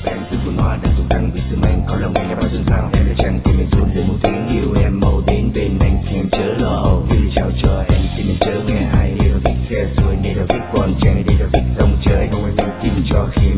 em từ vườn hoa đang tung tăng vì sương anh có lòng anh đã bao xuân sao em là trăng tim em run để một tiếng yêu em mau đến bên anh thì em chớ lo vì chào cho em xin em chớ nghe ai đi đâu thích xe rồi này đâu thích còn trẻ này đi đâu thích sông trời không ai tin cho khi